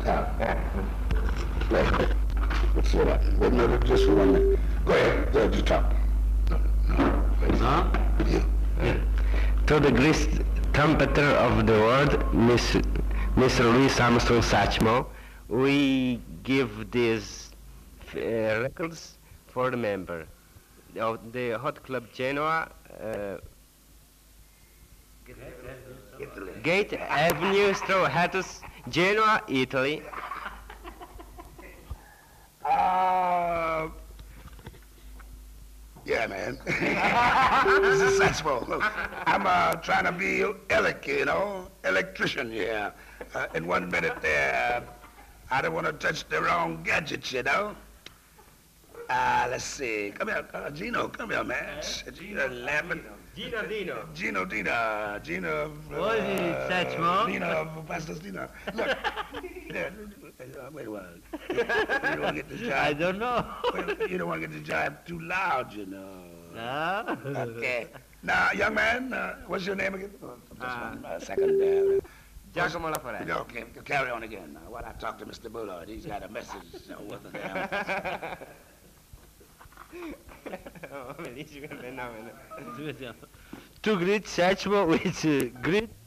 Let's see that. Wait a minute, just for 1 minute. Go ahead, just talk. No? Yeah. To the great trumpeter of the world, Mr. Louis Armstrong Satchmo, we give these records for the member of the Hot Club Genoa, Gate Avenue, Straw Hattus, Genoa, Italy. Yeah, man. This is sensible. Look, I'm trying to be electrician, yeah. In 1 minute there, I don't want to touch the wrong gadgets, Let's see. Come here, Gino, come here, man. Gino laughing. Gino Dino. Gino Dina. Gino. What is it, Satchmo? Dina, Pastor Dina. Look. Yeah, wait a while. You don't want to get the job. I don't know. You don't want to get the job too loud, No? Okay. Now, young man, what's your name again? Just 1 second. Giacomo Laforesta. Okay, carry on again. While I talk to Mr. Bullard, he's got a message with him. Oh, bellissimo, fenomeno. To greet Satchmo with great